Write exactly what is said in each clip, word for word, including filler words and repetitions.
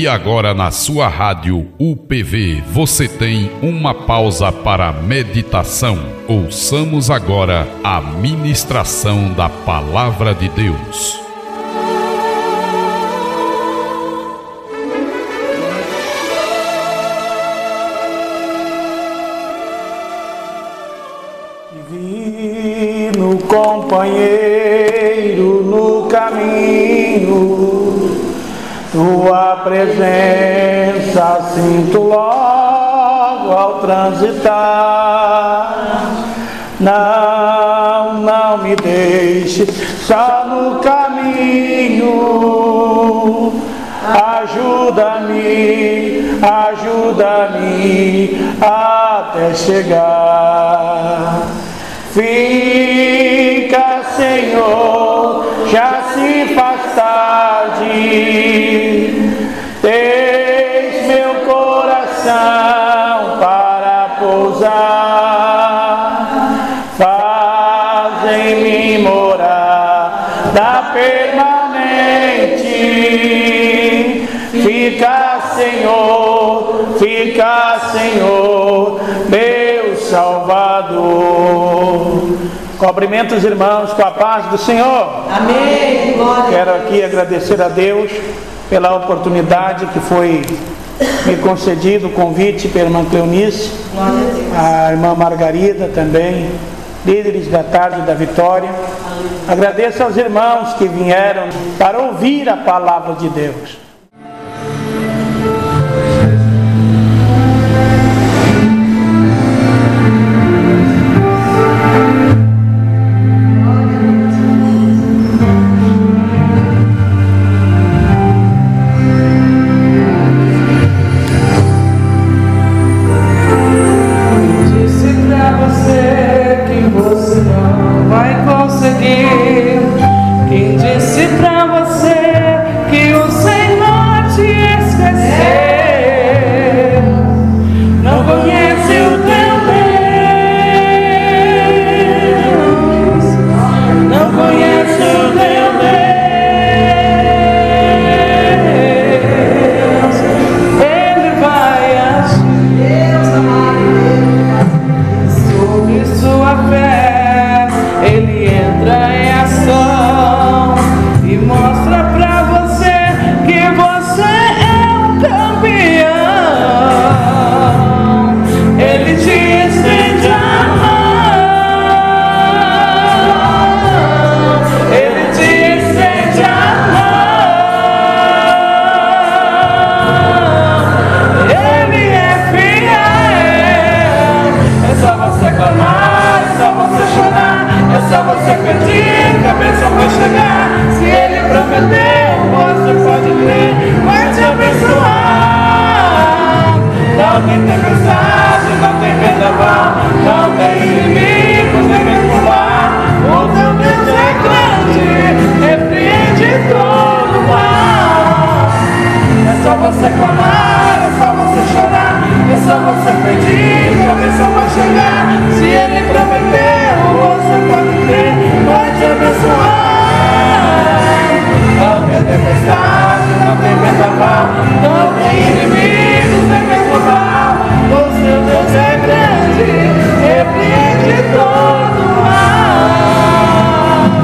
E agora na sua rádio U P V você tem uma pausa para meditação. Ouçamos agora a ministração da Palavra de Deus. Divino companheiro no caminho, tua presença sinto logo ao transitar. Não, não me deixe só no caminho. Ajuda-me, ajuda-me até chegar. Fica, Senhor, já se faz tarde. Eis meu coração para pousar. Fazem-me morada permanente. Fica, Senhor, fica, Senhor, meu Salvador. Cumprimento os irmãos com a paz do Senhor. Amém. Glória. Quero aqui agradecer a Deus pela oportunidade que foi me concedido, o convite pela irmã Cleonice, a irmã Margarida também, líderes da tarde da Vitória. Agradeço aos irmãos que vieram para ouvir a palavra de Deus. Quem disse pra você que o Senhor te esqueceu? Não conhece o teu Deus, não conhece o teu Deus. Ele vai agir sobre sua fé. Ele entra em ação e mostra pra você que você é um campeão. Ele te estende a mão, ele te estende a mão. Ele é fiel. É só você clamar, é só você chorar. É só você pedir que a bênção vai chegar. Se ele prometeu, você pode crer, vai te abençoar. Não tem tempestade, não tem vendaval, não tem inimigos, nem mesmo lá. O teu Deus é grande, repreende todo mal. É só você clamar, é só você chorar. É só você pedir que a bênção vai chegar. Se ele prometeu, você pode crer, vai te abençoar. Não tem tempestade, não tem vendaval, não tem inimigos, nem mesmo mal. O seu Deus é grande, repreende todo mal.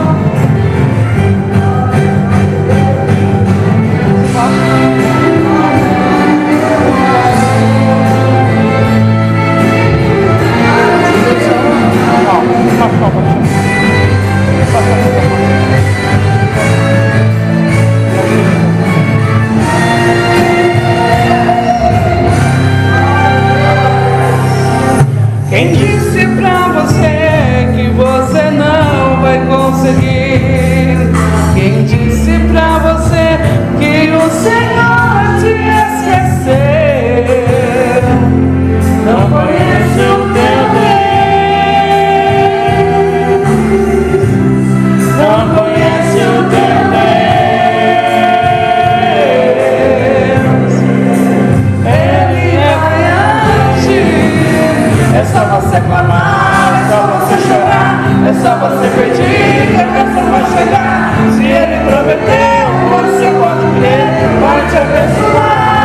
Quem disse pra você que você não vai conseguir? Quem disse pra você que o Senhor te esqueceu? Não conhece o teu Deus, não conhece o teu Deus. Ele é agir. É só você clamar, é só você chorar, é só você pedir que a bênção vai chegar. Se ele prometeu, você pode crer, vai te abençoar.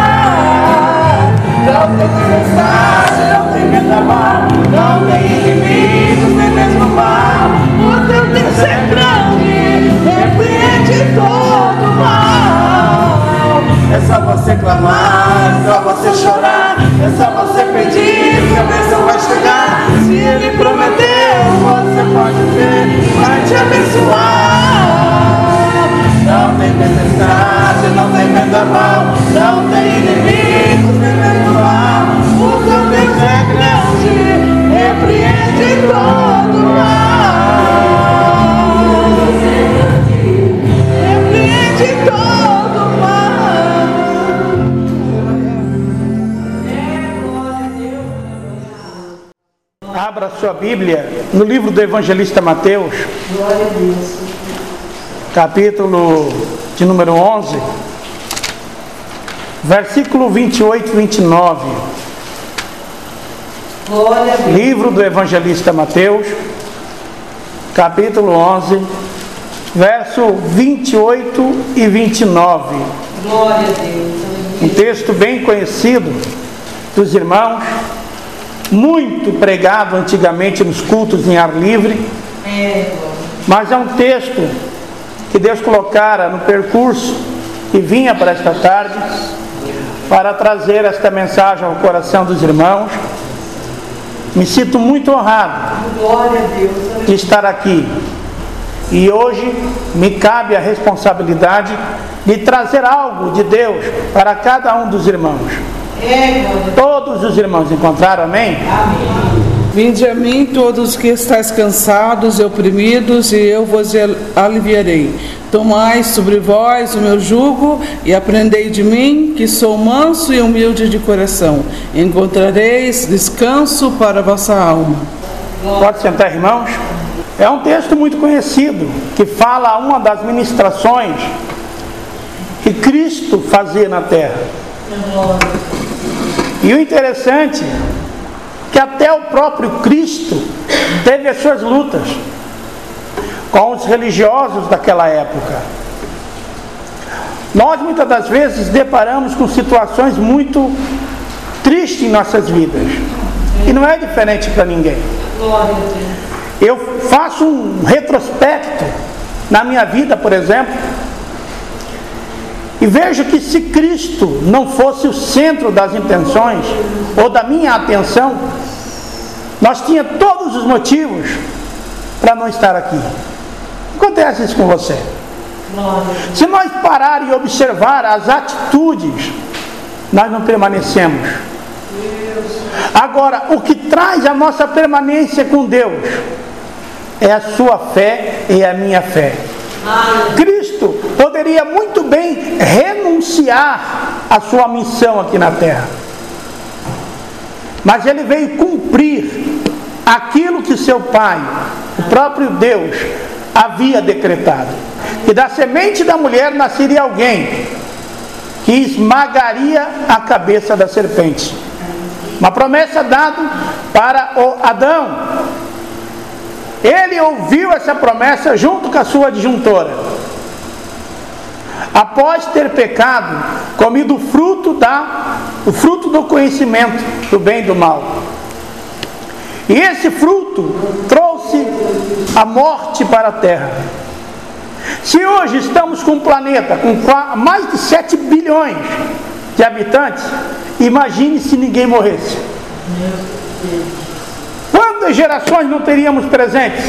tem tempestade, não tem vendaval, não tem inimigos, nem mesmo mal. O teu Deus é grande, repreende todo mal. É só você clamar, é só você chorar, é só você pedir que a bênção vai chegar. Se Ele prometeu, você pode ver, vai te abençoar. Não tem tempestade, não tem vendaval, não tem inimigos, nem mesmo mal. O teu Deus é grande, repreende todo mal. Repreende todo mal. Abra sua Bíblia no livro do evangelista Mateus, capítulo de número onze, versículo vinte e oito e vinte e nove. Livro do evangelista Mateus, capítulo onze, verso vinte e oito e vinte e nove. Glória a Deus. Um texto bem conhecido dos irmãos, muito pregado antigamente nos cultos em ar livre, mas é um texto que Deus colocara no percurso e vinha para esta tarde para trazer esta mensagem ao coração dos irmãos. Me sinto muito honrado de estar aqui e hoje me cabe a responsabilidade de trazer algo de Deus para cada um dos irmãos. Todos os irmãos encontraram, amém? Amém. Vinde a mim todos que estáis cansados e oprimidos, e eu vos aliviarei. Tomai sobre vós o meu jugo e aprendei de mim, que sou manso e humilde de coração. Encontrareis descanso para a vossa alma. Pode sentar, irmãos. É um texto muito conhecido, que fala uma das ministrações que Cristo fazia na terra. E o interessante que até o próprio Cristo teve as suas lutas com os religiosos daquela época. Nós muitas das vezes deparamos com situações muito tristes em nossas vidas, e não é diferente para ninguém. Eu faço um retrospecto na minha vida, por exemplo, e vejo que se Cristo não fosse o centro das intenções ou da minha atenção, nós tínhamos todos os motivos para não estar aqui. Acontece isso com você. Se nós parar e observar as atitudes, nós não permanecemos. Agora, o que traz a nossa permanência com Deus é a sua fé e a minha fé. Cristo poderia muito bem renunciar à sua missão aqui na terra, mas ele veio cumprir aquilo que seu Pai, o próprio Deus, havia decretado, que da semente da mulher nasceria alguém que esmagaria a cabeça da serpente. Uma promessa dada para o Adão. Ele ouviu essa promessa junto com a sua adjuntora. Após ter pecado, comido o fruto, da, o fruto do conhecimento do bem e do mal. E esse fruto trouxe a morte para a terra. Se hoje estamos com um planeta com mais de sete bilhões de habitantes, imagine se ninguém morresse. Quantas gerações não teríamos presentes?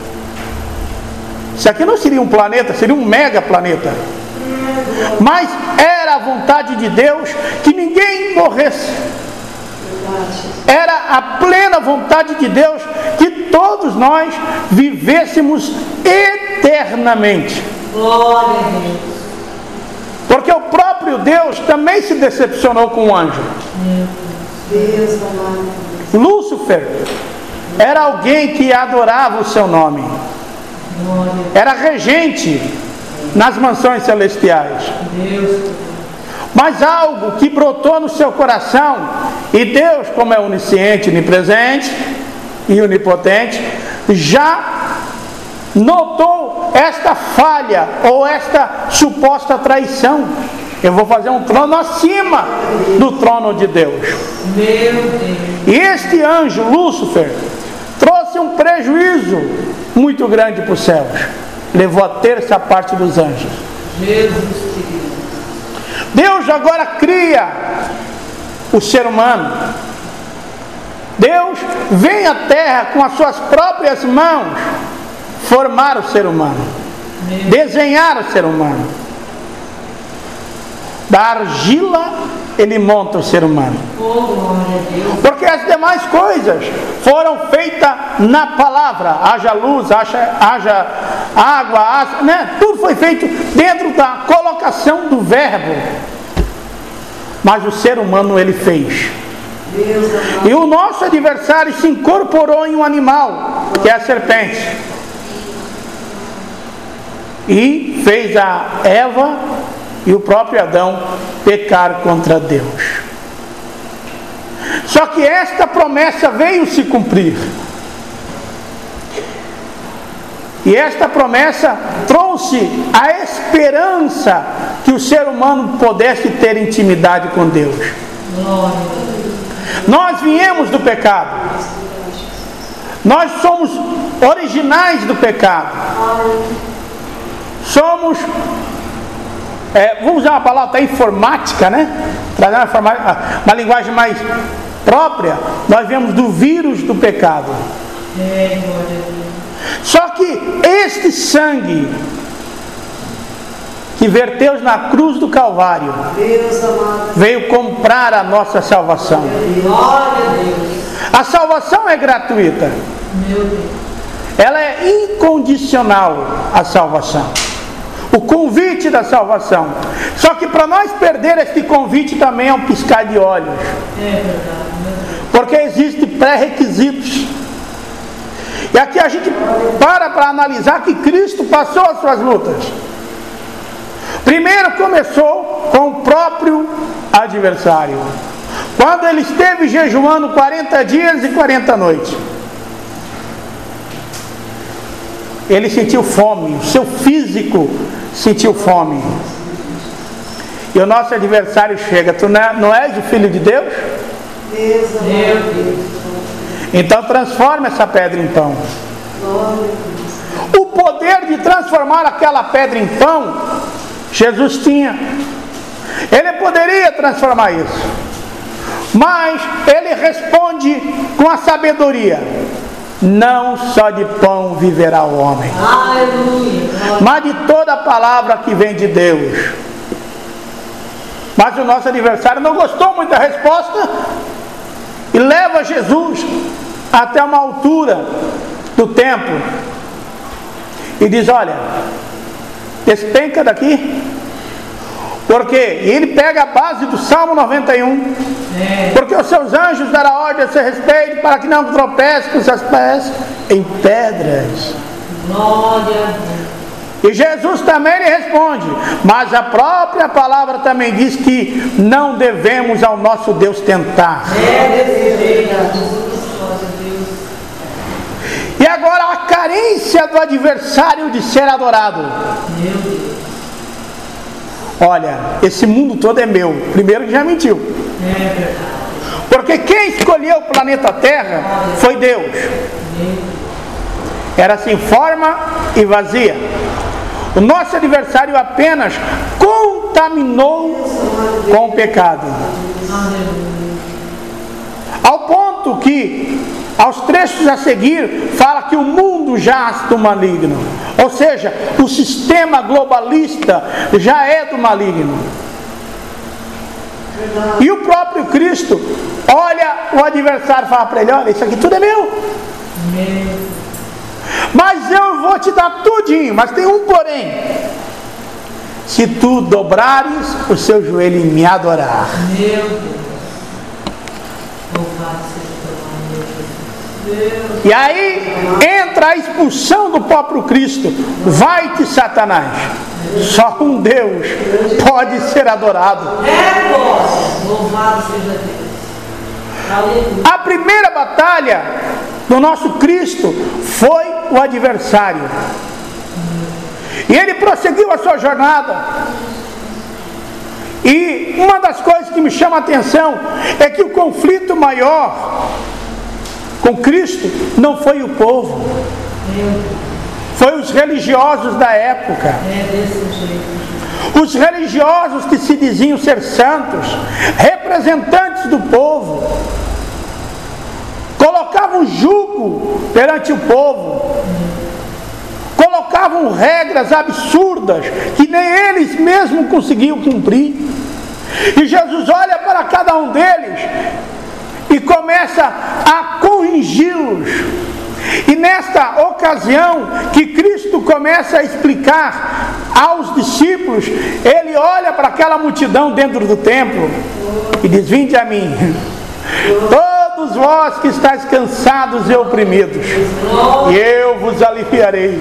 Isso aqui não seria um planeta, seria um mega planeta. Mas era a vontade de Deus que ninguém morresse. Era a plena vontade de Deus que todos nós vivêssemos eternamente. Glória a Deus. Porque o próprio Deus também se decepcionou com o anjo. Deus amado. Lúcifer era alguém que adorava o seu nome. Era regente nas mansões celestiais. Mas algo que brotou no seu coração, e Deus, como é onisciente, onipresente e onipotente, já notou esta falha ou esta suposta traição Eu vou fazer um trono acima do trono de Deus. Meu Deus. E este anjo, Lúcifer, trouxe um prejuízo muito grande para os céus. Levou a terça parte dos anjos. Jesus querido. Deus agora cria o ser humano. Deus vem à terra com as suas próprias mãos formar o ser humano, desenhar o ser humano. Da argila ele monta o ser humano. Oh, glória a Deus. Porque as demais coisas foram feitas na palavra. Haja luz, haja, haja água, haja, né? Tudo foi feito dentro da colocação do verbo. Mas o ser humano ele fez. Deus amado. E o nosso adversário se incorporou em um animal, que é a serpente. E fez a Eva e o próprio Adão pecar contra Deus. Só que esta promessa veio se cumprir. E esta promessa trouxe a esperança que o ser humano pudesse ter intimidade com Deus. Glória a Deus. Nós viemos do pecado. Nós somos originais do pecado. Somos, é, vamos usar uma palavra informática, né? Trazer uma, informática, uma linguagem mais própria. Nós viemos do vírus do pecado. É, glória a Deus. Só que este sangue que verteu na cruz do Calvário Deus amado. veio comprar a nossa salvação. Glória a Deus. A salvação é gratuita. Meu Deus. Ela é incondicional, a salvação. O convite da salvação. Só que para nós perder este convite também é um piscar de olhos. É verdade, meu Deus. Porque existem pré-requisitos. E aqui a gente para para analisar que Cristo passou as suas lutas. Primeiro começou com o próprio adversário. Quando ele esteve jejuando quarenta dias e quarenta noites. Ele sentiu fome, o seu físico sentiu fome. E o nosso adversário chega: tu não, é, não és o Filho de Deus? Deus amado. Meu Deus. Então transforma essa pedra em pão. O poder de transformar aquela pedra em pão, Jesus tinha. Ele poderia transformar isso. Mas ele responde com a sabedoria: não só de pão viverá o homem, Aleluia. mas de toda a palavra que vem de Deus. Mas o nosso adversário não gostou muito da resposta e leva Jesus até uma altura do templo e diz: olha, despenca daqui, porque ele pega a base do Salmo noventa e um, É. porque os seus anjos darão ordem a seu respeito para que não tropece com seus pés em pedras. Glória a Deus. E Jesus também lhe responde: mas a própria palavra também diz que não devemos ao nosso Deus tentar. É desse jeito, Jesus. Glória a Deus. E agora a carência do adversário de ser adorado. Meu Deus. Olha, esse mundo todo é meu. Primeiro que já mentiu. É verdade. Porque quem escolheu o planeta Terra foi Deus. Era sem forma e vazia. O nosso adversário apenas contaminou com o pecado. Ao ponto que, aos trechos a seguir, fala que o mundo jaz do maligno. Ou seja, o sistema globalista já é do maligno. E o próprio Cristo olha o adversário e fala para ele: olha, isso aqui tudo é meu. Mas eu vou te dar tudinho. Mas tem um porém: se tu dobrares o seu joelho e me adorar. Meu Deus. Louvado seja o teu nome, meu Jesus. E aí entra a expulsão do próprio Cristo. Vai-te, Satanás. Só um Deus pode ser adorado. É, glória. Louvado seja Deus. Aleluia. A primeira batalha do nosso Cristo foi o adversário. E ele prosseguiu a sua jornada. E uma das coisas que me chama a atenção é que o conflito maior com Cristo não foi o povo, foi os religiosos da época. Os religiosos que se diziam ser santos, representantes do povo, colocavam jugo perante o povo, colocavam regras absurdas que nem eles mesmos conseguiam cumprir. E Jesus olha para cada um deles e começa a corrigi-los. E nesta ocasião que Cristo começa a explicar aos discípulos, ele olha para aquela multidão dentro do templo e diz: vinde a mim, todos vós que estáis cansados e oprimidos, e eu vos aliviarei.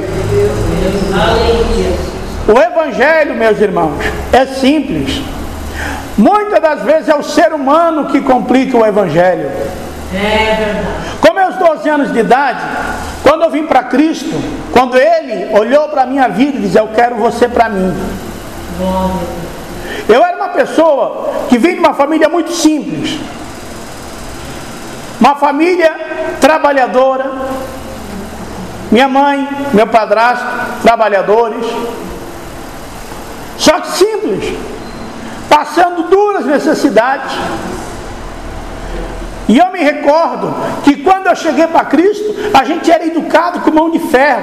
O Evangelho, meus irmãos, é simples. Muitas das vezes é o ser humano que complica o Evangelho. É verdade. Com meus doze anos de idade, quando eu vim para Cristo, quando Ele olhou para a minha vida e disse: eu quero você para mim. Eu era uma pessoa que vim de uma família muito simples, uma família trabalhadora. Minha mãe, meu padrasto, trabalhadores. Só que simples, passando duras necessidades. E eu me recordo que quando eu cheguei para Cristo, a gente era educado com mão de ferro.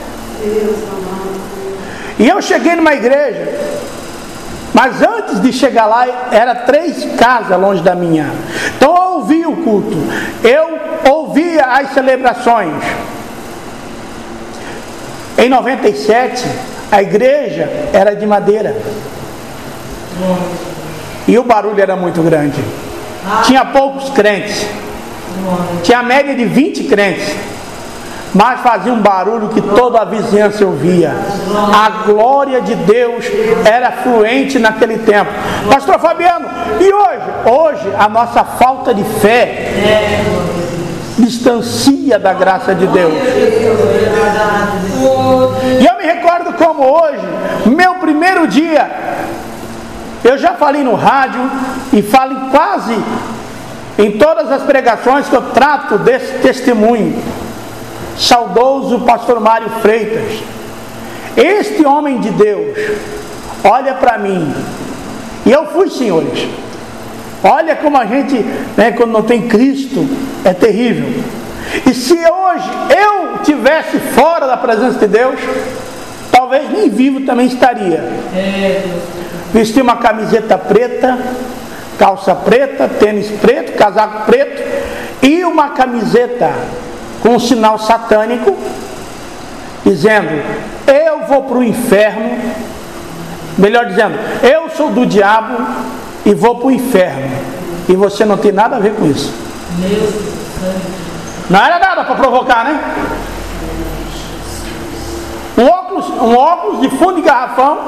E eu cheguei numa igreja, mas antes de chegar lá, era três casas longe da minha. Então eu ouvia o culto, eu ouvia as celebrações. Em noventa e sete, a igreja era de madeira. E o barulho era muito grande. Tinha poucos crentes. Tinha a média de vinte crentes. Mas fazia um barulho que toda a vizinhança ouvia. A glória de Deus era fluente naquele tempo. Pastor Fabiano, e hoje? Hoje a nossa falta de fé distancia da graça de Deus. E eu me recordo como hoje, meu primeiro dia, eu já falei no rádio e falo em quase em todas as pregações que eu trato desse testemunho. Saudoso pastor Mário Freitas, este homem de Deus olha para mim, e eu fui, senhores, olha como a gente, né, quando não tem Cristo, é terrível. E se hoje eu tivesse fora da presença de Deus, talvez nem vivo também estaria. Vestir uma camiseta preta, calça preta, tênis preto, casaco preto e uma camiseta com um sinal satânico, dizendo: eu vou para o inferno, melhor dizendo, eu sou do diabo e vou para o inferno, e você não tem nada a ver com isso. Não era nada para provocar, né? Um óculos, um óculos de fundo de garrafão,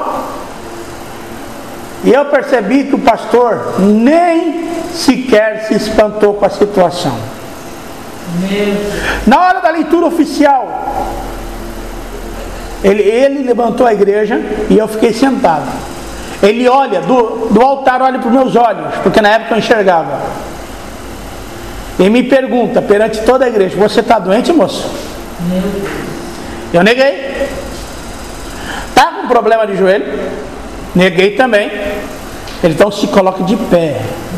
e eu percebi que o pastor nem sequer se espantou com a situação. Na hora da leitura oficial, ele, ele levantou a igreja e eu fiquei sentado. Ele olha, do, do altar olha para os meus olhos, porque na época eu enxergava. E me pergunta perante toda a igreja: você está doente, moço? Eu neguei. Está com problema de joelho? Neguei também. Ele então se coloca de pé,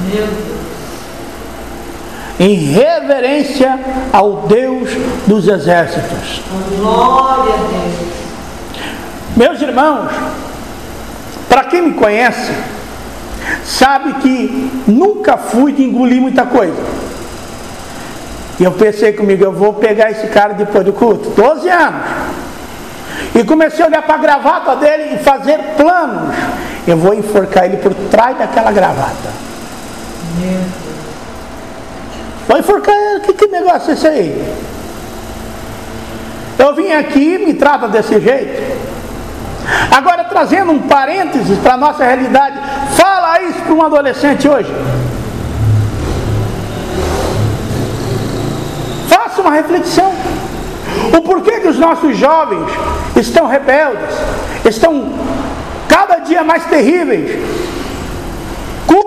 em reverência ao Deus dos exércitos. Glória a Deus. Meus irmãos, para quem me conhece, sabe que nunca fui de engolir muita coisa. E eu pensei comigo: eu vou pegar esse cara depois do culto, doze anos. E comecei a olhar para a gravata dele e fazer planos. Eu vou enforcar ele por trás daquela gravata. Vou enforcar ele. Que, que negócio é esse aí? Eu vim aqui e me trata desse jeito. Agora, trazendo um parênteses para a nossa realidade, fala isso para um adolescente hoje. Faça uma reflexão. O porquê que os nossos jovens estão rebeldes, estão cada dia mais terríveis.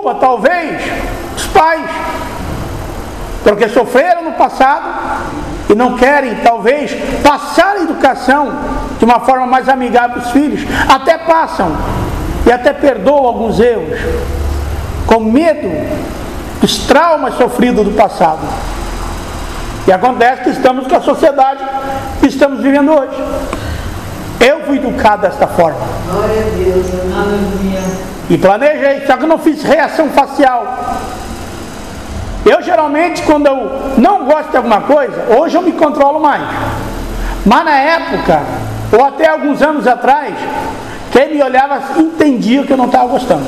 culpa, talvez, dos pais, porque sofreram no passado e não querem, talvez, passar a educação de uma forma mais amigável para os filhos. Até passam e até perdoam alguns erros, com medo dos traumas sofridos do passado. E acontece que estamos com a sociedade que estamos vivendo hoje. Eu fui educado desta forma. Glória a Deus, aleluia. E planejei, só que eu não fiz reação facial. Eu geralmente, quando eu não gosto de alguma coisa, hoje eu me controlo mais. Mas na época, ou até alguns anos atrás, quem me olhava entendia que eu não estava gostando.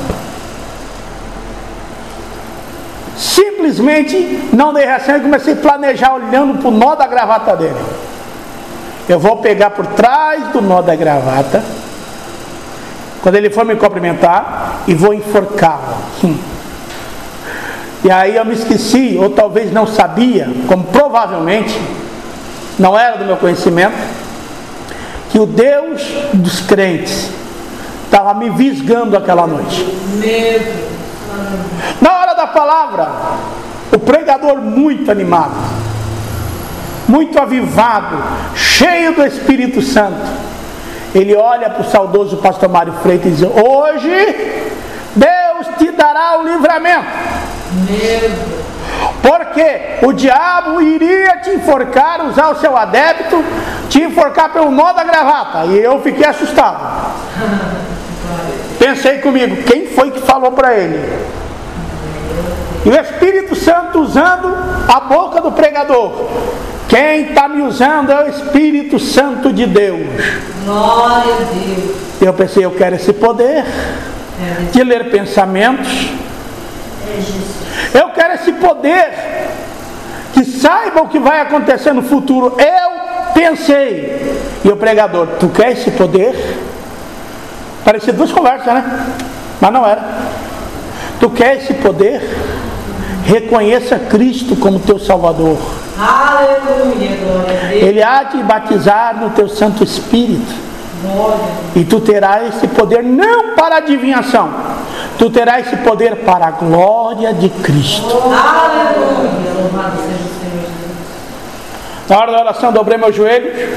Simplesmente não dei reação e comecei a planejar olhando para o nó da gravata dele. Eu vou pegar por trás do nó da gravata, quando ele for me cumprimentar, e vou enforcá-lo. Hum. E aí eu me esqueci, ou talvez não sabia, como provavelmente não era do meu conhecimento, que o Deus dos crentes estava me visgando aquela noite. Medo. Na hora da palavra, o pregador muito animado, muito avivado, cheio do Espírito Santo, ele olha para o saudoso pastor Mário Freitas e diz: hoje Deus te dará o livramento. Medo. Porque o diabo iria te enforcar, usar o seu adepto, te enforcar pelo nó da gravata. E eu fiquei assustado. Pensei comigo, quem foi que falou para ele? E o Espírito Santo usando a boca do pregador. Quem está me usando é o Espírito Santo de Deus. Glória a Deus. Eu pensei, eu quero esse poder de ler pensamentos. Eu quero esse poder que saiba o que vai acontecer no futuro. Eu pensei. E o pregador, tu quer esse poder? Parecia duas conversas, né? Mas não era. Tu quer esse poder? Reconheça Cristo como teu Salvador. Aleluia, glória a Deus. Ele há de batizar no teu Santo Espírito. Glória. E tu terás esse poder não para adivinhação. Tu terás esse poder para a glória de Cristo. Aleluia, louvado seja o Senhor Jesus. Na hora da oração, dobrei meus joelhos.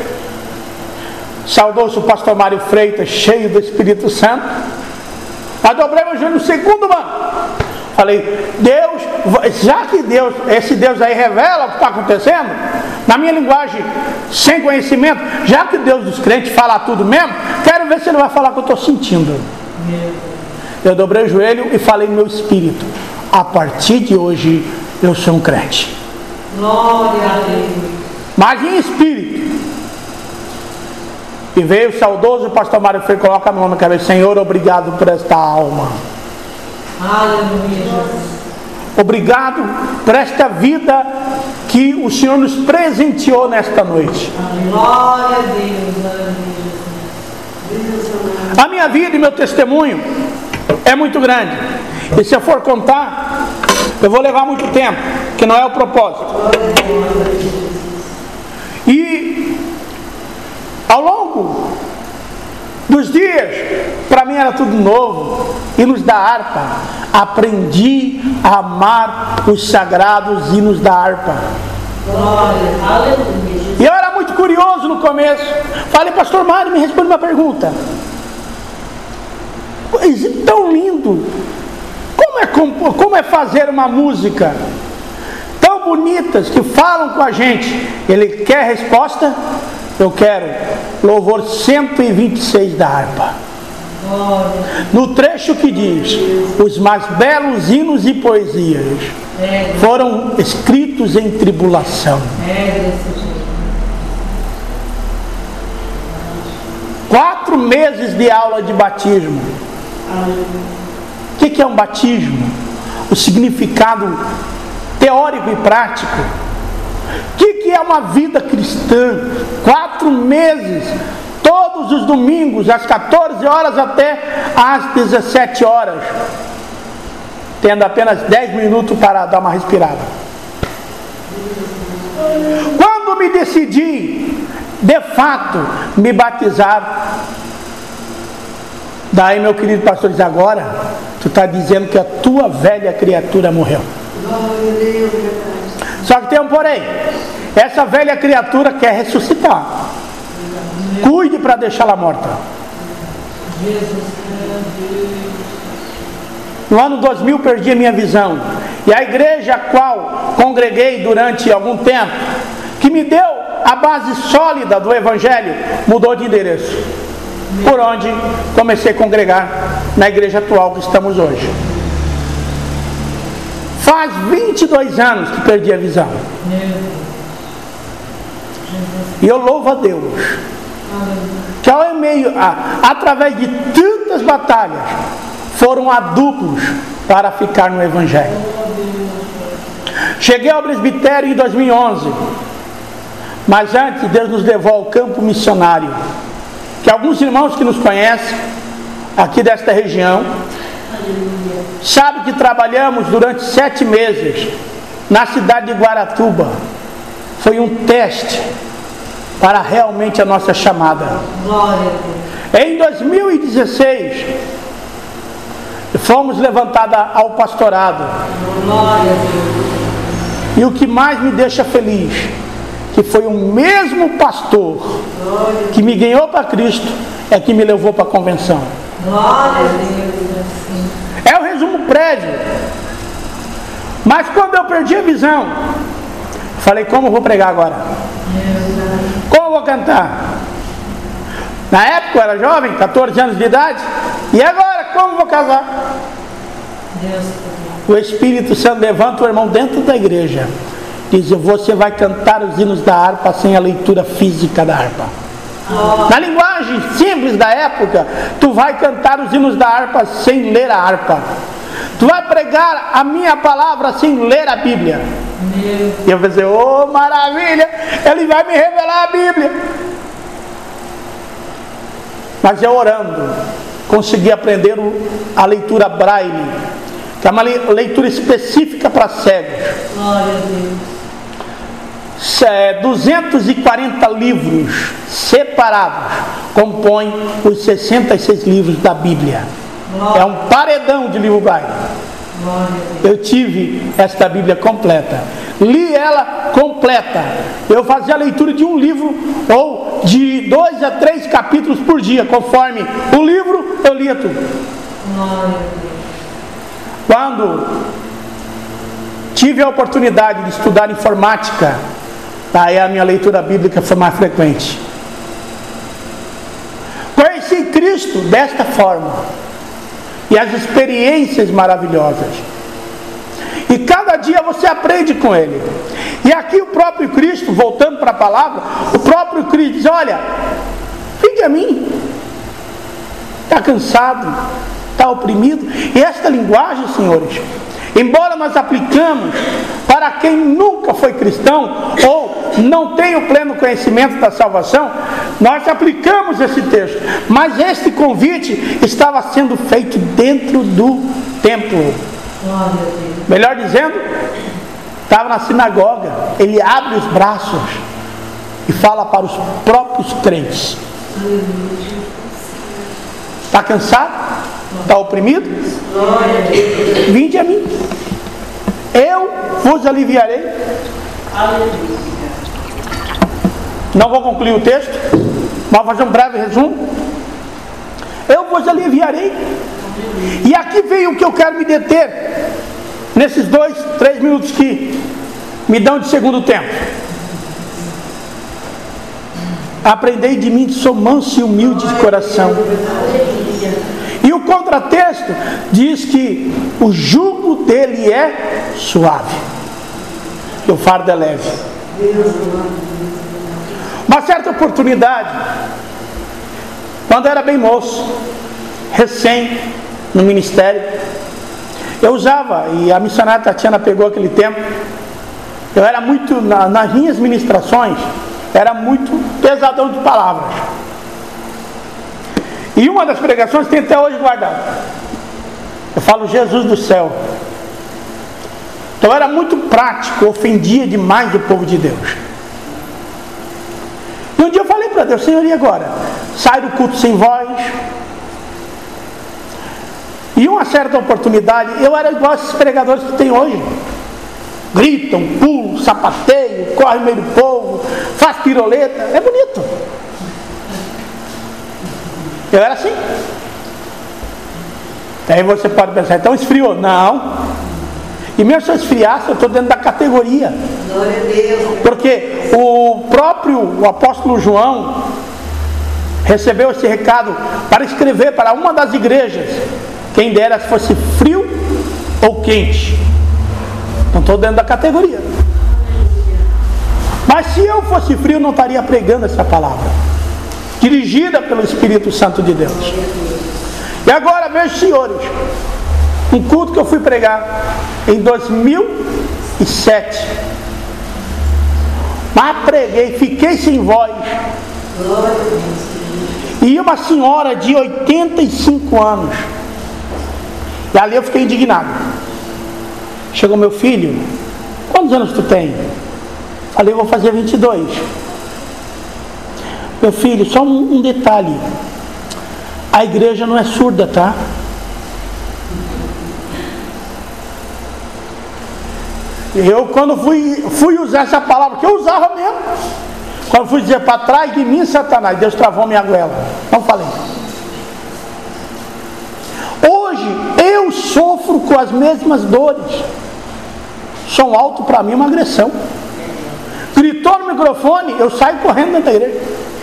Saudoso o pastor Mário Freitas, cheio do Espírito Santo. Mas dobrei meu joelho no segundo banco. Falei, Deus, já que Deus, esse Deus aí revela o que está acontecendo, na minha linguagem, sem conhecimento, já que Deus dos crentes fala tudo mesmo, quero ver se ele vai falar o que eu estou sentindo. Eu dobrei o joelho e falei no meu espírito: a partir de hoje eu sou um crente. Glória a Deus. Mas em espírito. E veio o saudoso pastor Mário Freire, coloca a mão na cabeça: Senhor, obrigado por esta alma. Aleluia, Jesus. Obrigado por esta vida que o Senhor nos presenteou nesta noite. Glória a Deus, glória a Deus. A minha vida e meu testemunho é muito grande. E se eu for contar, eu vou levar muito tempo, que não é o propósito. E ao longo dos dias, para mim era tudo novo. Hinos da harpa, aprendi a amar os sagrados hinos da harpa. Glória, aleluia. E eu era muito curioso no começo. Falei, pastor Mário, me responde uma pergunta. Pois é tão lindo. Como é, compor, como é fazer uma música tão bonitas que falam com a gente? Ele quer resposta? Eu quero. Louvor cento e vinte e seis da harpa. No trecho que diz: os mais belos hinos e poesias foram escritos em tribulação. Quatro meses de aula de batismo. O que é um batismo? O significado teórico e prático. O que é uma vida cristã? Quatro meses, todos os domingos, às quatorze horas até às dezessete horas, tendo apenas dez minutos para dar uma respirada. Quando me decidi, de fato, me batizar, daí meu querido pastor diz: agora tu está dizendo que a tua velha criatura morreu. Só que tem um porém. Essa velha criatura quer ressuscitar. Cuide para deixá-la morta. No ano dois mil perdi a minha visão. E a igreja a qual congreguei durante algum tempo, que me deu a base sólida do Evangelho, mudou de endereço. Por onde comecei a congregar na igreja atual que estamos hoje. Faz vinte e dois anos que perdi a visão. E eu louvo a Deus que ao meio, a, através de tantas batalhas, foram adultos para ficar no Evangelho. Cheguei ao presbitério em dois mil e onze, mas antes Deus nos levou ao campo missionário, que alguns irmãos que nos conhecem aqui desta região sabem que trabalhamos durante sete meses na cidade de Guaratuba. Foi um teste para realmente a nossa chamada. Em dois mil e dezesseis fomos levantados ao pastorado. E o que mais me deixa feliz, que foi o mesmo pastor que me ganhou para Cristo, é que me levou para a convenção. É o resumo prévio. Mas quando eu perdi a visão, falei, como eu vou pregar agora? Como eu vou cantar? Na época eu era jovem, catorze anos de idade. E agora, como eu vou casar? O Espírito Santo levanta o irmão dentro da igreja. Diz, você vai cantar os hinos da harpa sem a leitura física da harpa. Oh. Na linguagem simples da época, tu vai cantar os hinos da harpa sem ler a harpa. Tu vai pregar a minha palavra sem ler a Bíblia. Meu. E eu vou dizer, oh maravilha, ele vai me revelar a Bíblia. Mas eu orando, consegui aprender a leitura braille, que é uma leitura específica para cegos. Glória a Deus. duzentos e quarenta livros separados compõem os sessenta e seis livros da Bíblia. Glória. É um paredão de livro braille. Eu tive esta Bíblia completa, li ela completa. Eu fazia a leitura de um livro ou de dois a três capítulos por dia, conforme o livro eu lia tudo. Quando tive a oportunidade de estudar informática, aí a minha leitura bíblica foi mais frequente. Conheci Cristo desta forma. E as experiências maravilhosas. E cada dia você aprende com Ele. E aqui o próprio Cristo, voltando para a palavra, o próprio Cristo diz, olha, vinde a mim. Está cansado, está oprimido. E esta linguagem, senhores, embora nós aplicamos para quem nunca foi cristão ou não tem o pleno conhecimento da salvação, nós aplicamos esse texto, mas este convite estava sendo feito dentro do templo. Melhor dizendo, estava na sinagoga. Ele abre os braços e fala para os próprios crentes. Está cansado? Está oprimido? Vinde a mim, eu vos aliviarei. Não vou concluir o texto, mas vou fazer um breve resumo. Eu vos aliviarei. E aqui vem o que eu quero me deter nesses dois, três minutos que me dão de segundo tempo. Aprendei de mim que sou manso e humilde de coração. E o contratexto diz que o jugo dele é suave e o fardo é leve. Uma certa oportunidade, quando eu era bem moço, recém no ministério, eu usava, e a missionária Tatiana pegou aquele tempo, eu era muito, na, nas minhas ministrações, era muito pesadão de palavras. E uma das pregações tem até hoje guardado. Eu falo Jesus do céu. Então eu era muito prático, ofendia demais o povo de Deus. E um dia eu falei para Deus, Senhor, e agora? Sai do culto sem voz. E E uma certa oportunidade, eu era igual a esses pregadores que tem hoje. Gritam, pulam, sapateiam, correm no meio do povo, faz piroleta, é bonito. Eu era assim. Aí você pode pensar, então esfriou. Não. E mesmo se eu esfriasse, eu estou dentro da categoria. Glória a Deus. Porque o próprio o apóstolo João recebeu esse recado para escrever para uma das igrejas. Quem dera se fosse frio ou quente. Não estou dentro da categoria. Mas se eu fosse frio, não estaria pregando essa palavra, dirigida pelo Espírito Santo de Deus. E agora, meus senhores, um culto que eu fui pregar em dois mil e sete. Mas preguei, fiquei sem voz. E uma senhora de oitenta e cinco anos. E ali eu fiquei indignado. Chegou meu filho, quantos anos tu tem? Falei, eu vou fazer vinte e dois. Meu filho, só um, um detalhe. A igreja não é surda, tá? Eu quando fui, fui usar essa palavra, que eu usava mesmo. Quando fui dizer para trás de mim, Satanás, Deus travou minha goela. Não falei. Hoje eu sofro com as mesmas dores. Som alto para mim é uma agressão. Gritou no microfone, eu saio correndo dentro da igreja.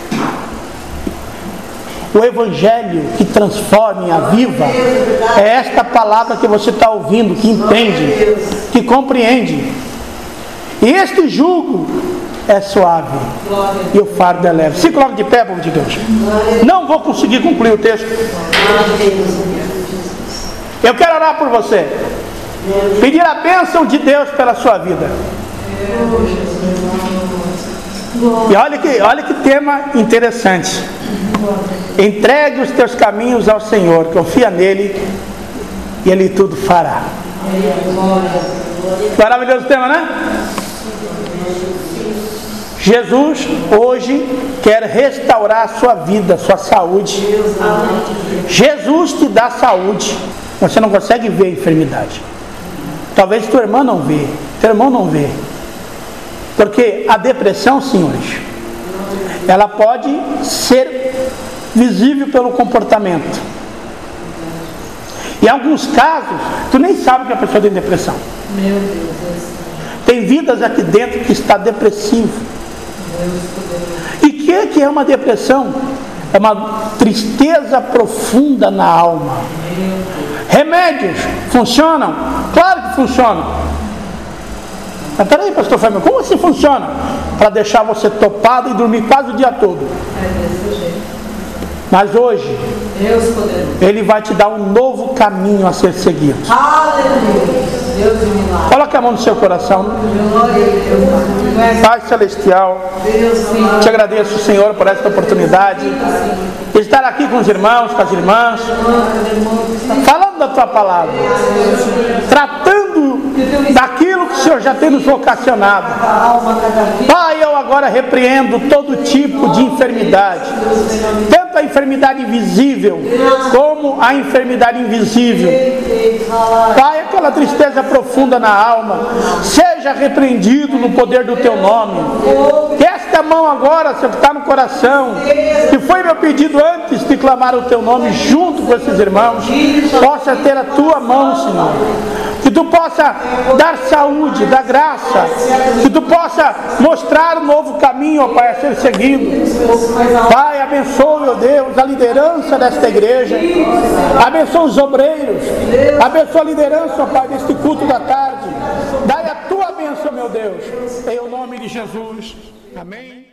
O evangelho que transforma e aviva é esta palavra que você está ouvindo, que entende, que compreende. E este jugo é suave e o fardo é leve. Se coloque de pé, povo de Deus. Não vou conseguir concluir o texto. Eu quero orar por você, pedir a bênção de Deus pela sua vida. E olha que, olha que tema interessante. Entregue os teus caminhos ao Senhor, confia nele e ele tudo fará. Maravilhoso tema, né? Jesus hoje quer restaurar a sua vida, a sua saúde. Jesus te dá saúde. Você não consegue ver a enfermidade. Talvez tua irmã não vê, teu irmão não vê. Porque a depressão, senhores, ela pode ser visível pelo comportamento. Em alguns casos, tu nem sabe que a pessoa tem depressão. Meu Deus. Tem vidas aqui dentro que está depressivo. E o que, que é uma depressão? É uma tristeza profunda na alma. Remédios funcionam? Claro que funcionam. Mas peraí, pastor Fábio, como assim funciona? Para deixar você topado e dormir quase o dia todo. É desse jeito. Mas hoje, Deus poderoso. Ele vai te dar um novo caminho a ser seguido. Aleluia. Deus de milagre. Coloque a mão no seu coração. Glória a Deus. Pai Celestial, te agradeço, Senhor, por esta oportunidade de estar aqui com os irmãos, com as irmãs, falando da Tua palavra, tratando daquilo que o Senhor já tem nos vocacionado. Pai, eu agora repreendo todo tipo de enfermidade, tanto a enfermidade visível como a enfermidade invisível. Pai, aquela tristeza profunda na alma, seja repreendido no poder do Teu nome. Que esta mão agora, Senhor, que está no coração, que foi meu pedido antes de clamar o Teu nome junto com esses irmãos, possa ter a Tua mão, Senhor. Que Tu possa dar saúde, dar graça, que Tu possa mostrar um novo caminho, ó Pai, a ser seguido. Pai, abençoe, ó Deus, a liderança desta igreja, abençoe os obreiros, abençoe a liderança, ó Pai, deste culto da tarde. Dai a Tua bênção, meu Deus, em o nome de Jesus. Amém.